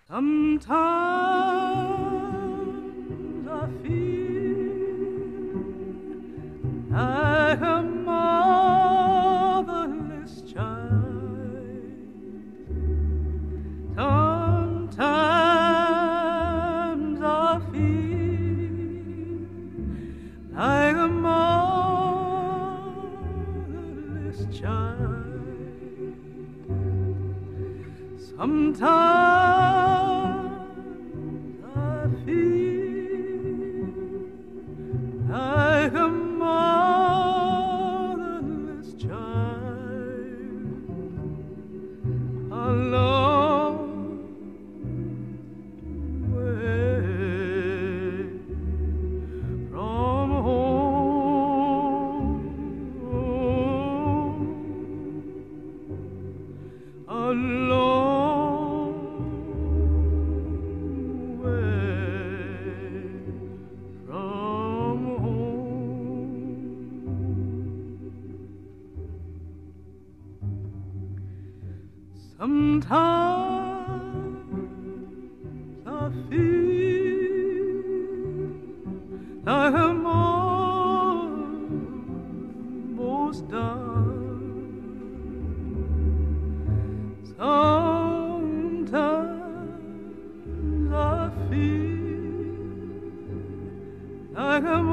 Sometimes I feel like a motherless child. Sometimes I feel like a motherless child. Sometimes I feel like a motherless child, a long way from home, a long way from home. Sometimes I feel like I'm almost done. Sometimes I feel like I'm